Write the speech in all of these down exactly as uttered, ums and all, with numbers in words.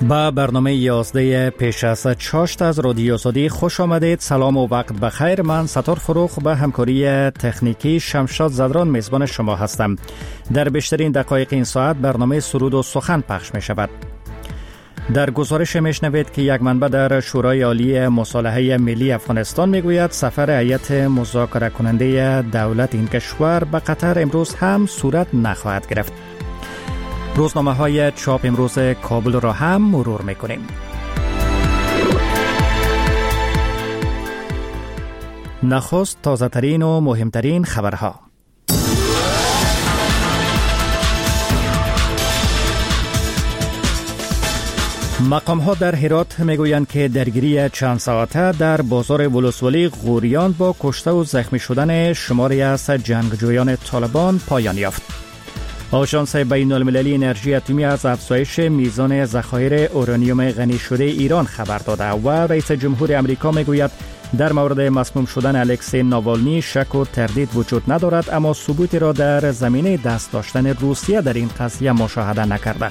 با برنامه یازده پیش از چاشت از رادیو آزادی خوش آمدید. سلام و وقت بخیر. من ستار فروخ به همکاری تکنیکی شمشاد زدران میزبان شما هستم. در بیشترین دقایق این ساعت برنامه سرود و سخن پخش می شود. در گزارش میشنوید که یک منبع در شورای عالی مصالحه ملی افغانستان میگوید سفر هیئت مذاکره کننده دولت این کشور به قطر امروز هم صورت نخواهد گرفت. روزنامه های چاپ امروز کابل را هم مرور میکنیم. نخست تازه ترین و مهمترین خبرها. مقام ها در هرات میگویند که درگیری چند ساعته در بازار ولسوالی غوریان با کشته و زخمی شدن شماری از جنگجویان طالبان پایان یافت. آژانس بین المللی انرژی اتمی از افزایش میزان ذخایر اورانیوم غنی شده ایران خبر داده و رئیس جمهور امریکا میگوید در مورد مسموم شدن الکسی ناوالنی شک و تردید وجود ندارد، اما ثبوتی را در زمینه دست داشتن روسیه در این قضیه مشاهده نکرده.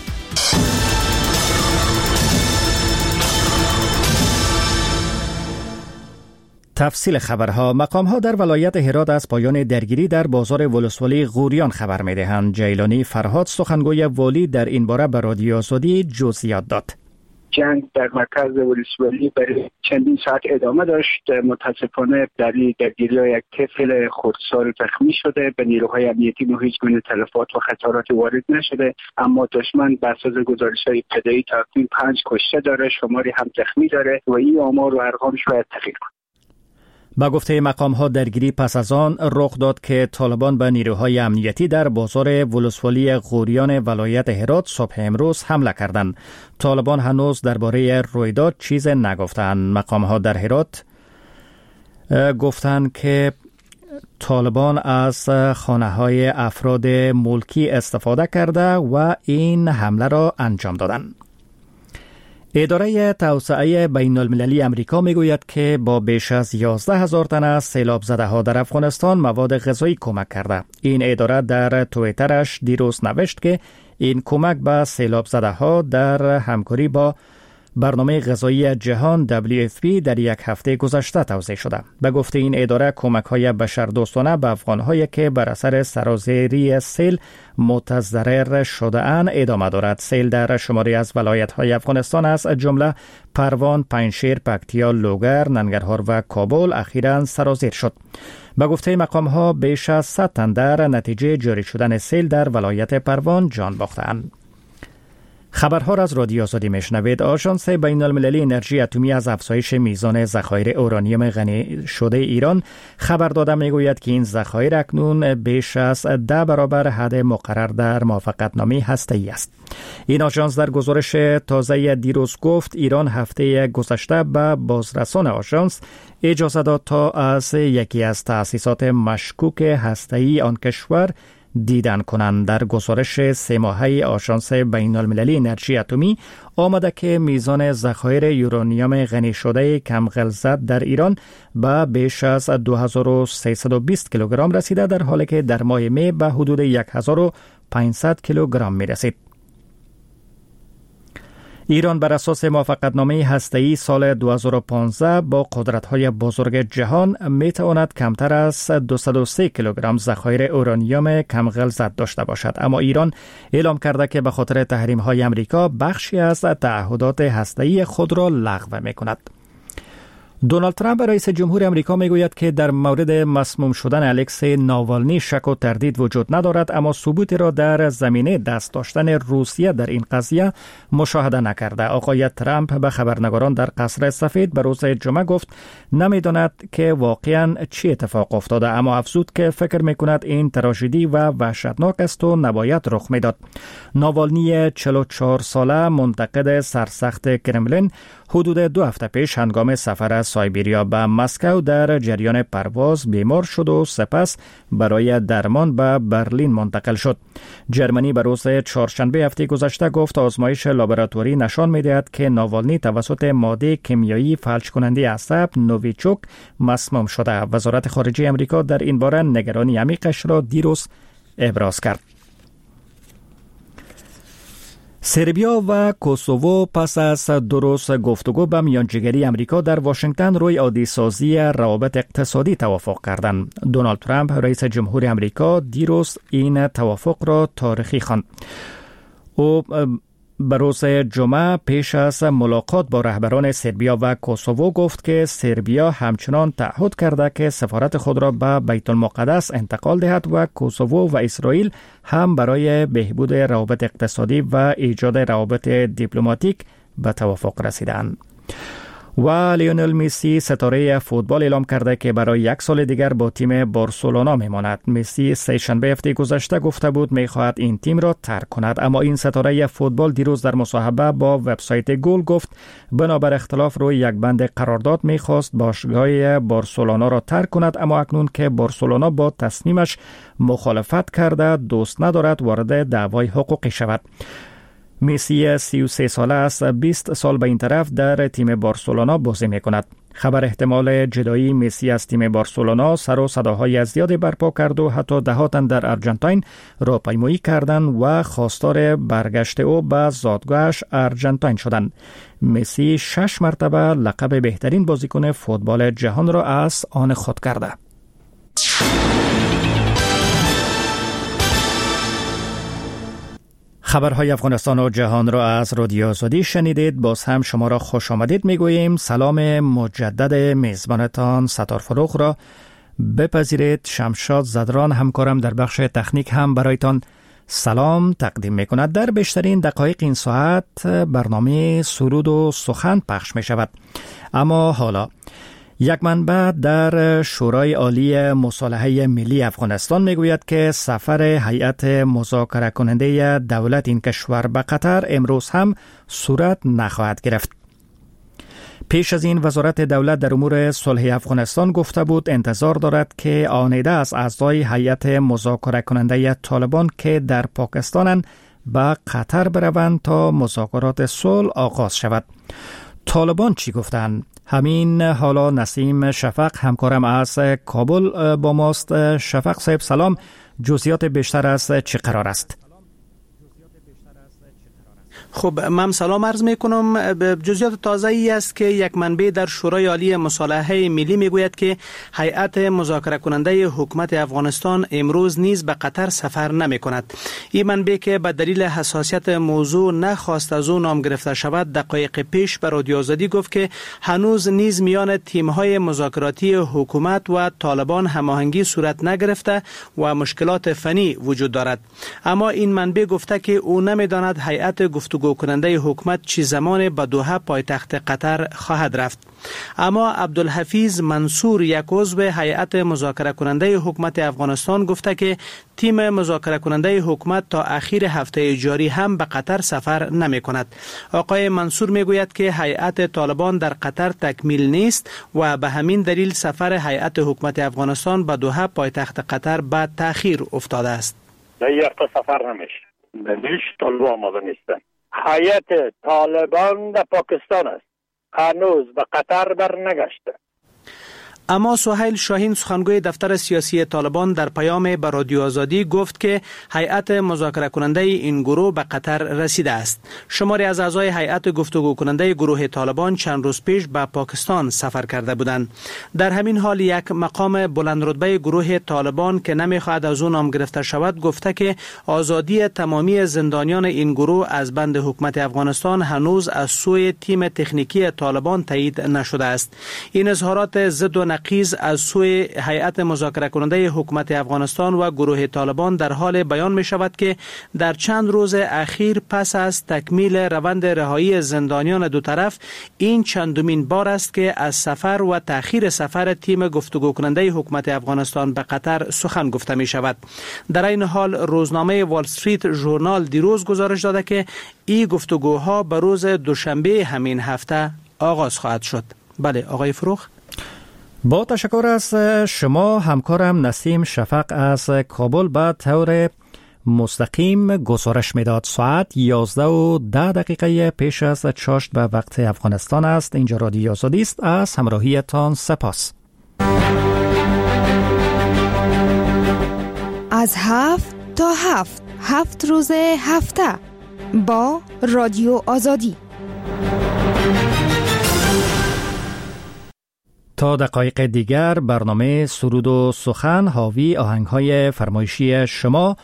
تفصیل خبرها. مقام ها در ولایت هرات از پایان درگیری در بازار ولسوالی غوریان خبر می دهند. جیلانی فرهاد سخنگوی والی در این باره به رادیو آزادی جزئیات داد. جنگ در مرکز ولسوالی برای چندین ساعت ادامه داشت. متاسفانه در این درگیری یک طفل خردسال زخمی شده. به نیروهای امنیتی ما هیچ گونه تلفات و خسارات وارد نشده، اما دشمن بر اساس گزارش‌های ابتدایی تقریباً پنج کشته داره، شماری هم زخمی داره و این آمار و ارقام شاید تغییر کنه. با گفته مقام ها درگیری پس از آن رخ داد که طالبان به نیروهای امنیتی در بازار ولسوالی غوریان ولایت هرات صبح امروز حمله کردند. طالبان هنوز درباره رویداد چیز نگفتند. مقام ها در هرات گفتند که طالبان از خانه های افراد ملکی استفاده کرده و این حمله را انجام دادند. اداره توسعه بین المللی امریکا میگوید که با بیش از یازده هزار تن از سیلاب زده ها در افغانستان مواد غذایی کمک کرده. این اداره در توییترش دیروز نوشت که این کمک به سیلاب زده ها در همکاری با برنامه غذایی جهان دبلیو اف پی در یک هفته گذشته توزیع شده. به گفته این اداره کمک های بشردوستانه به افغان هایی که بر اثر سرازیری سیل متضرر شده اند ادامه دارد. سیل در شماری از ولایت های افغانستان از جمله پروان، پنجشیر، پکتیا، لوگر، ننگرهار و کابل اخیراً سرازیر شد. به گفته مقام ها بیش از صد تن در نتیجه جاری شدن سیل در ولایت پروان جان باختند. خبرها را از رادیو آزادی میشنوید. آژانس بین المللی انرژی اتمی از افزایش میزان ذخایر اورانیوم غنی شده ایران خبر داده میگوید که این ذخایر اکنون بیش از ده برابر حد مقرر در موافقتنامه هسته‌ای است. این آژانس در گزارش تازه دیروز گفت ایران هفته گذشته به بازرسان آژانس اجازه داد تا از یکی از تأسیسات مشکوک هسته‌ای آن کشور دیدن کنند. در گزارش سه ماهه آژانس بین المللی انرژی اتمی آمده که میزان ذخایر یورانیوم غنی شده کم غلظت در ایران به بیش از دو هزار و سیصد و بیست کیلوگرم رسیده، در حالی که در ماه می به حدود یک هزار و پانصد کیلوگرم می رسید. ایران بر اساس موافقتنامه هسته‌ای سال دو هزار و پانزده با قدرت‌های بزرگ جهان می‌تواند کمتر از دویست و سه کیلوگرم ذخایر اورانیوم کم غلظت داشته باشد، اما ایران اعلام کرده که به خاطر تحریم‌های آمریکا بخشی از تعهدات هسته‌ای خود را لغو می‌کند. دونالد ترامپ رئیس جمهور امریکا میگوید که در مورد مسموم شدن الکسی ناوالنی شک و تردید وجود ندارد، اما ثبوتی را در زمینه دست داشتن روسیه در این قضیه مشاهده نکرده. آقای ترامپ به خبرنگاران در قصر سفید به روز جمعه گفت نمیداند که واقعا چی اتفاق افتاده، اما افزود که فکر میکند این تراژدی و وحشتناک است و نباید رخ میداد. ناوالنی چهل و چهار ساله منتقد سرسخت کرملین حدود دو هفته پیش هنگام سفر از سایبریا به مسکو در جریان پرواز بیمار شد و سپس برای درمان به برلین منتقل شد. جرمنی به روز چهارشنبه هفته گذشته گفت آزمایش لابراتوری نشان می‌دهد که ناوالنی توسط ماده کیمیایی فلج کننده عصب نوویچوک مسموم شده. وزارت خارجه آمریکا در این باره نگرانی عمیقش را دیروز ابراز کرد. سربیا و کوسوو پس از دو روز گفتگو به میانجیگری امریکا در واشنگتن روی عادی‌سازی روابط اقتصادی توافق کردند. دونالد ترامپ رئیس جمهور امریکا دیروز این توافق را تاریخی خواند. او به روز جمعه پیش از ملاقات با رهبران سربیا و کوسوو گفت که سربیا همچنان تعهد کرده که سفارت خود را به بیت المقدس انتقال دهد و کوسوو و اسرائیل هم برای بهبود روابط اقتصادی و ایجاد روابط دیپلماتیک به توافق رسیدند. و لیونل مسی ستاره فوتبال اعلام کرده که برای یک سال دیگر با تیم بارسلونا میماند. مسی سه شنبه هفته گذشته گفته بود میخواهد این تیم را ترک کند، اما این ستاره فوتبال دیروز در مصاحبه با وبسایت گول گفت بنابر اختلاف روی یک بند قرارداد میخواست باشگاه بارسلونا را ترک کند، اما اکنون که بارسلونا با تصمیمش مخالفت کرده دوست ندارد وارد دعوای حقوقی شود. مسی سی و سه ساله است، بیست سال به این طرف در تیم بارسلونا بازی می کند. خبر احتمال جدایی مسی از تیم بارسلونا سر و صداهای زیادی برپا کرد و حتی دهاتن در ارژانتین راهپیمایی کردند و خواستار برگشت او به زادگاهش ارژانتین شدند. مسی شش مرتبه لقب بهترین بازیکن فوتبال جهان را از آن خود کرده. خبرهای افغانستان و جهان را از رادیو آزادی شنیدید. باز هم شما را خوش آمدید میگوییم. سلام مجدد میزبانتان ستار فروغ را بپذیرید. شمشاد زدران همکارم در بخش تکنیک هم برایتان سلام تقدیم میکند. در بیشترین دقایق این ساعت برنامه سرود و سخن پخش می شود. اما حالا یک منبع در شورای عالی مصالحه ملی افغانستان میگوید که سفر هیئت مذاکره کننده دولت این کشور به قطر امروز هم صورت نخواهد گرفت. پیش از این وزارت دولت در امور صلح افغانستان گفته بود انتظار دارد که آنیده از اعضای هیئت مذاکره کننده طالبان که در پاکستانند به قطر بروند تا مذاکرات صلح آغاز شود. طالبان چی گفتند؟ همین حالا نسیم شفق همکارم از کابل با ماست. شفق صاحب سلام، جزئیات بیشتر از چه قرار است؟ خب من سلام عرض می کنم. جزئیات تازه ای است که یک منبع در شورای عالی مصالحه ملی میگوید که هیئت مذاکره کننده حکومت افغانستان امروز نیز به قطر سفر نمی کند. این منبع که به دلیل حساسیت موضوع نخواست از او نام گرفته شود دقایق پیش به رادیو آزادی گفت که هنوز نیز میان تیم‌های مذاکراتی حکومت و طالبان هماهنگی صورت نگرفته و مشکلات فنی وجود دارد. اما این منبع گفته که او نمی‌داند هیئت گفتگو کننده حکومت چی زمان به دوحه پایتخت قطر خواهد رفت. اما عبدالحفیظ منصور یک عضو هیئت مذاکره کننده حکومت افغانستان گفته که تیم مذاکره کننده حکومت تا اخیر هفته جاری هم به قطر سفر نمی کند. آقای منصور می گوید که هیئت طالبان در قطر تکمیل نیست و به همین دلیل سفر هیئت حکومت افغانستان به دوحه پایتخت قطر به تأخیر افتاده است. در یک هفته سفر نمیشه. هیچ طالبان آماده نیستن. هیئت طالبان در پاکستان است. هنوز به قطر بر نگشته. اما سهیل شاهین سخنگوی دفتر سیاسی طالبان در پیام به رادیو آزادی گفت که هیئت مذاکره کننده این گروه به قطر رسیده است. شماری از اعضای هیئت گفتگو کننده گروه طالبان چند روز پیش به پاکستان سفر کرده بودند. در همین حال یک مقام بلند رتبه گروه طالبان که نمیخواهد از او نام گرفته شود گفته که آزادی تمامی زندانیان این گروه از بند حکومت افغانستان هنوز از سوی تیم تکنیکی طالبان تایید نشده است. این اظهارات ضد و نقیض از سوی هیئت مذاکره کننده حکومت افغانستان و گروه طالبان در حال بیان می شود که در چند روز اخیر پس از تکمیل روند رهایی زندانیان دو طرف این چندمین بار است که از سفر و تأخیر سفر تیم گفتگو کننده حکومت افغانستان به قطر سخن گفته می شود. در این حال روزنامه وال استریت ژورنال دیروز گزارش داده که این گفتگوها به روز دوشنبه همین هفته آغاز خواهد شد. بله آقای فروغ. با تشکر از شما همکارم نسیم شفق از کابل به طور مستقیم گزارش میداد. ساعت یازده و ده دقیقه پیش از چاشت به وقت افغانستان است. اینجا رادیو آزادی است. از همراهیتان سپاس. از هفت تا هفت هفت روز هفته با رادیو آزادی. تا دقایق دیگر برنامه سرود و سخن حاوی آهنگ‌های فرمایشی شما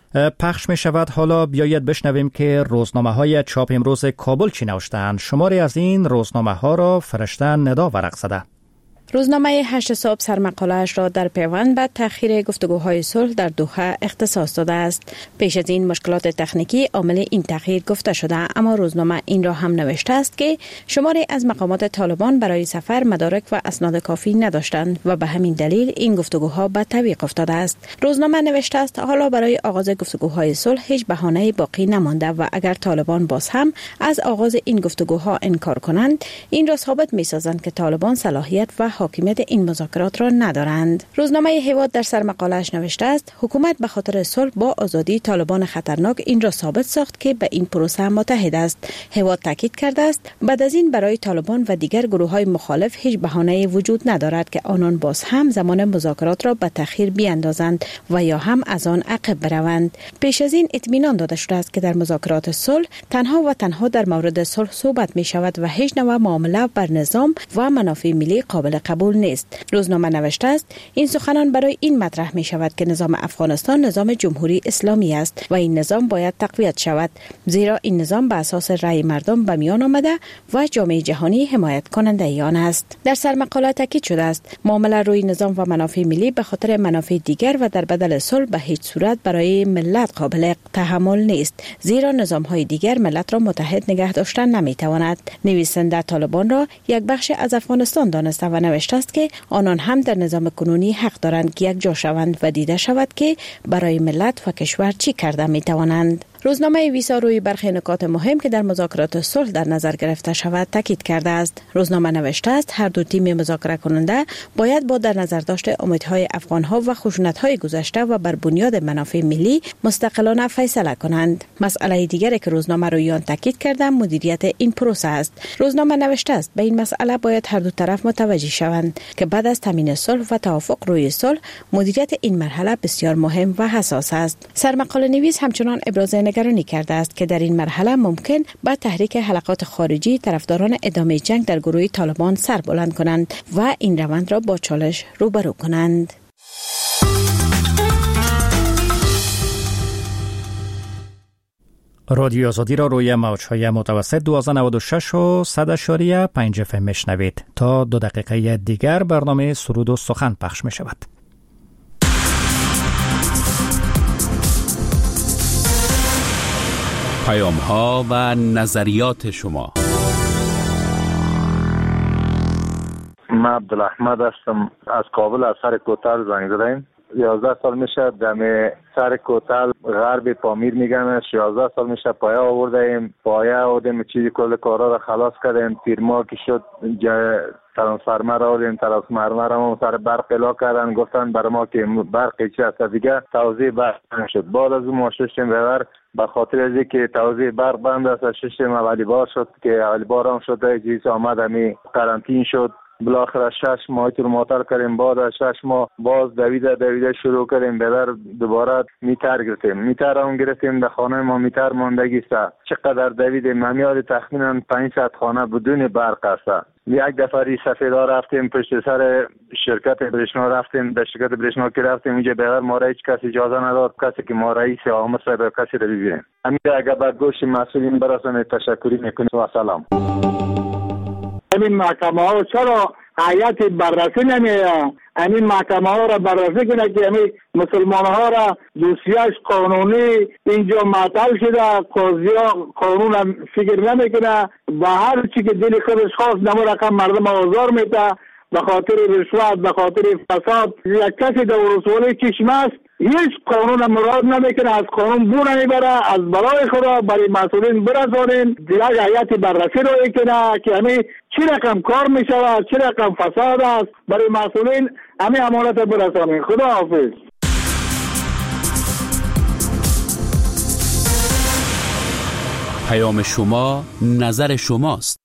پخش می شود. حالا بیایید بشنویم که روزنامه های چاپ امروز کابل چی نوشتند. شماری از این روزنامه ها را فرشته ندا ورق زده. روزنامه هشت صبح سرمقاله‌اش را در پیوند به تأخیر گفتگوهای صلح در دوحه اختصاص داده است. پیش از این مشکلات تکنیکی عامل این تأخیر گفته شده، اما روزنامه این را هم نوشته است که شماری از مقامات طالبان برای سفر مدارک و اسناد کافی نداشتند و به همین دلیل این گفتگوها به تعویق افتاده است. روزنامه نوشته است حالا برای آغاز گفتگوهای صلح هیچ بهانه‌ای باقی نمانده و اگر طالبان باز هم از آغاز این گفتگوها انکار کنند، این را ثابت می‌سازند که طالبان صلاحیت و حاکمیت این مذاکرات را ندارند. روزنامه هیواد در سرمقاله‌اش نوشته است حکومت به خاطر صلح با آزادی طالبان خطرناک این را ثابت ساخت که به این پروسه متحد است. هیواد تاکید کرده است بعد از این برای طالبان و دیگر گروه‌های مخالف هیچ بهانه‌ای وجود ندارد که آنان باز هم زمان مذاکرات را به تأخیر بیاندازند و یا هم از آن عقب بروند. پیش از این اطمینان داده شده است که در مذاکرات صلح تنها و تنها در مورد صلح صحبت می شود و هیچ نوع معامله بر نظام و منافع ملی قابل قبول نیست. روزنامه نوشته است این سخنان برای این مطرح می شود که نظام افغانستان نظام جمهوری اسلامی است و این نظام باید تقویت شود، زیرا این نظام به اساس رأی مردم به میان آمده و جامعه جهانی حمایت کننده آن است. در سرمقاله تاکید شده است معامله روی نظام و منافع ملی به خاطر منافع دیگر و در بدل صلح به هیچ صورت برای ملت قابل تحمل نیست، زیرا نظام های دیگر ملت را متحد نگه داشتن نمی تواند. نویسنده طالبان را یک بخش از افغانستان دانسته و نوشته است که آنان هم در نظام کنونی حق دارند که یک جا شوند و دیده شود که برای ملت و کشور چی کرده می توانند. روزنامه ویسا روی برخی نکات مهم که در مذاکرات صلح در نظر گرفته شود تاکید کرده است. روزنامه نوشته است هر دو تیم مذاکره کننده باید با در نظر داشت امیدهای افغانها و خشونت‌های گذشته و بر بنیاد منافع ملی مستقلانه فیصله کنند. مسئله دیگری که روزنامه روی آن تاکید کرده مدیریت این پروسه است. روزنامه نوشته است به این مسئله باید هر دو طرف متوجه شوند که بعد از تامین صلح و توافق روی صلح مدیریت این مرحله بسیار مهم و حساس است. سرمقاله نویس همچنان ابراز نگرانی کرده است که در این مرحله ممکن با تحریک حلقات خارجی طرفداران ادامه جنگ در گروه طالبان سر بلند کنند و این روند را با چالش روبرو کنند. رادیو آزادی را روی موج‌های متوسط دویست و نود و شش و صد اشاری پنج اف ام میشنوید. تا دو دقیقه دیگر برنامه سرود و سخن پخش می شود. پیام ها و نظریات شما. من عبدالاحمد هستم از کابل، از سر کوتل زنگ زدم. یازده سال میشه دم سر کوتل غرب پامیر میگم. یازده سال میشه پایه آوردیم، پایه آوردیم، چیزی کل کارا را خلاص کردیم. تیرما که شد ترانسفرمر آوردیم، ترانسفرمر هم سر برق الا کردن، گفتن برای ما که برق چی هست دیگه توزیع برق نشد. بعد از اون ما ششتیم ببر به خاطر از اینکه توزیع برق بند است، ششتیم اولی بار شد که اولی بار هم شد چیز آمد همی قرنطین شد. بالاخره شش ماه تو موتر کردیم، بعد از شش ماه باز دویده دویده شروع کردیم ببر دوباره میتر گرفتیم. میتر هم گرفتیم در خانه ما میتر ماندگی است. چقدر دویدیم همیاد تخمینا پانصد خانه بدون برق است. یک دفعه ری سفیدا رفتیم پشت سر شرکت برشنا رفتیم، در شرکت برشنا که رفتیم اینجا بغیر ما را هیچ کسی اجازه نداد کسی که ما رئیس آمد صاحب کسی را ببینیم. همین اگر به گوش مسئولین برسانید تشکری میکنیم و سلام. این محکمه ها چرا هیئت بررسی نمیه؟ این محکمه ها را بررسی کنه که همین مسلمان ها را دوسیه‌اش قانونی اینجا معطل شده، قاضی ها قانون هم فکر نمیکنه و هر چی که دل خودش خواست نمو رقم مردم آزار میده به خاطر رشوت، به خاطر فساد. یک کسی در ولسوالی چشمه است هیچ قانون مراد نمیکنه، از قانون بو نمیبره، از برای خدا برای مسئولین برسانین دیگه هیئت بررسی رو کنه که همین چی رقم کار میشود، چی رقم فساد است، برای مسئولین همین امانت برسانین. خدا حافظ. پیام شما نظر شماست.